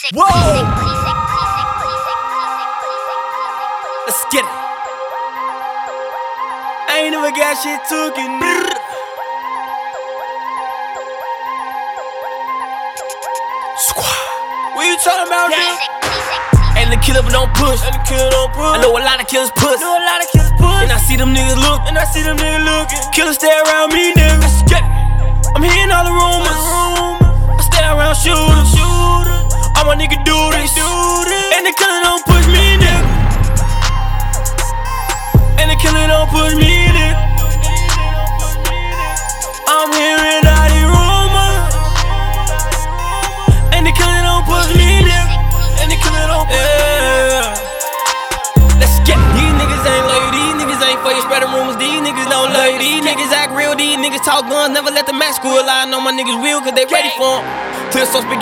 Whoa! Let's get it. I ain't never got shit talking. Squad. What you talking about, dude? Ain't the killer but don't push. I know a lot of killers push. And I see them niggas look. Killers stay around me, nigga. Let's get it. I'm hearing all the rumors. I stay around shooters. All my niggas do this. And the killer don't push me, nigga. And the killer don't push me, nigga. I'm hearing all these rumors. And the killer don't push me, nigga. And the killer don't push me. Let's get it. These niggas ain't loyal. These niggas ain't for you spreading rumors. These niggas don't love you. These niggas act real. These niggas talk guns. Never let the max school lie. I know my niggas real cause they ready for 'em. Till so